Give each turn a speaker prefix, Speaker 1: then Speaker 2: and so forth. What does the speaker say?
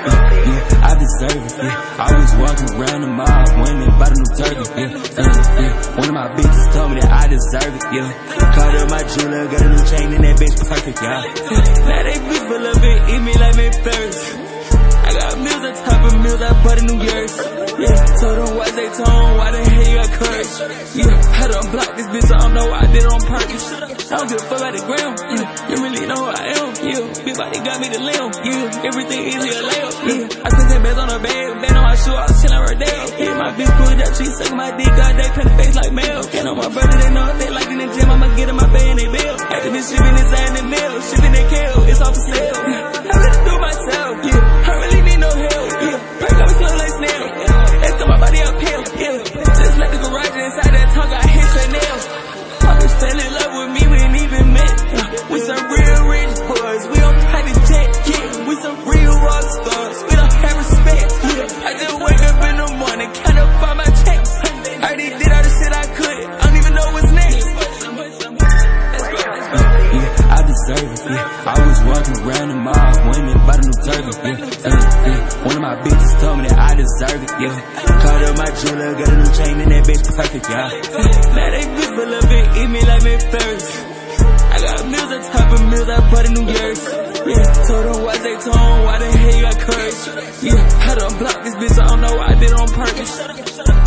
Speaker 1: I deserve it, I was walking around the mall, women bought a new turkey, One of my bitches told me that I deserve it, Called up my jeweler, got a new chain and that bitch perfect, Now they bitch full of it, eat me like McFlurry. I got meals on top of meals, I bought a New Year's. Told them why they told, why the hell you got courage? I done blocked this bitch, I don't know why I did it on purpose. I don't give a fuck about the gram, you really know who I am, Big body got me the limb, everything easy a layup, I spent 10 bands on her bag, band on my shoe, I was chillin' right there. My bitch pulled up, she suckin' my dick, got they pin the face like mail. Can't know my brother, they know if they like in the gym, I'ma get in my bag and they bill. After this shipping inside the mail, shipping that kale, it's off for sale. I gotta do myself, I really need no help, Perk got me slow like snail, that's my body up pale, Just left the garage and inside that tongue, I hit Chanel. My bitch fell in love with me, we ain't even met. We some real rich boys, we on private jet, We some real rock stars, we don't have respect, I just wake up in the morning, count up all my checks. I already did all the shit I could, I don't even know what's next. I deserve it, I was walking around the mall, women bought a new turkey, One of my bitches told me that I deserve it, Called up my jeweler, got a new chain and that bitch perfect, Now they bitch full of it, eat me like McFlurry. I got meals on top of meals, I bought a New Year's. Told them why they told, why the hell you got courage? I done blocked this bitch, I don't know why I did it on purpose.